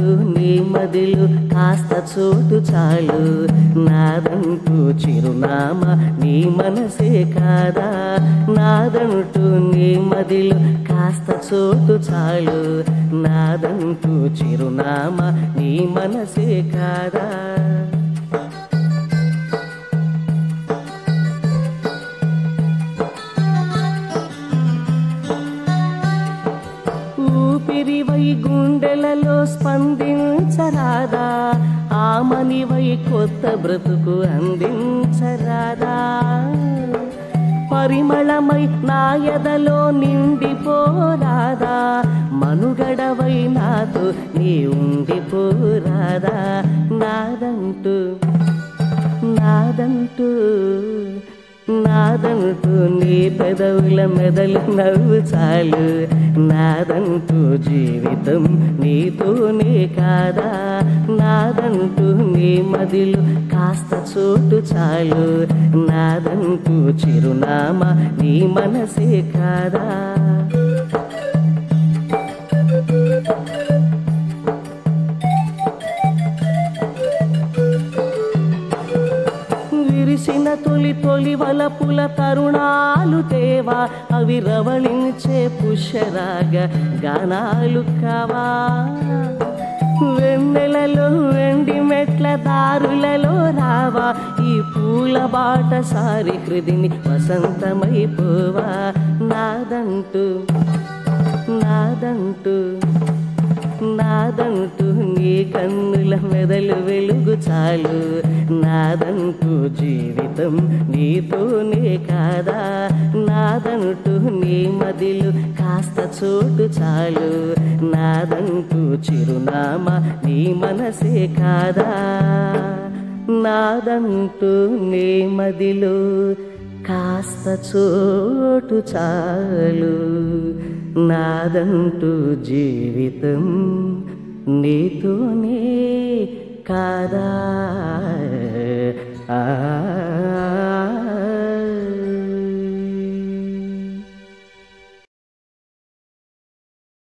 నీ మదిలో కాస్త చోటు చాలు, నాదంటూ చిరునామా నీ మనసే కాదా. నాదంటూ నీ మదిలో కాస్త చోటు చాలు, నాదంటూ చిరునామా నీ మనసే కాదా. ఊపిరివై గుండెలలో స్పందించరాదా, ఆమనివై కొత్త బ్రతుకు అందించరాదా. పరిమళమై నా ఎదలో నిండిపోరాదా, మనుగడవై నాతో నీ ఉండిపోరాదా. నాదంటూ నాదంటూ నాదంటూ నీ పెదవుల మెదలు నవ్వు చాలు, నాదంటూ జీవితం నీతోనే కాదా. నాదంటూ నీ మదిలో కాస్త చోటు చాలు, నాదంటూ చిరునామా నీ మనసే కాదా. విరిసిన తొలి తొలి వలపుల తరుణాలు తేవా, అవి రవళించే పుష్యరాగ గానాలు కావా. వెన్నెలలో వెండి మెట్ల దారులలో రావా, ఈ పూల బాట సారి హృదిని వసంతమైపోవా. నాదంటూ నాదంటూ నాదంటూ నీ కన్నుల మెదలు వెలుగు చాలు, నాదంటూ జీవితం నీతోనే కాదా. నాదంటూ నీ మదిలో కాస్త చోటు చాలు, నాదంటూ చిరునామా నీ మనసే కాదా. నాదంటూ నీ మదిలో కాస్త చోటు చాలు, నాదంటూ జీవితం నీతోనే కాదా.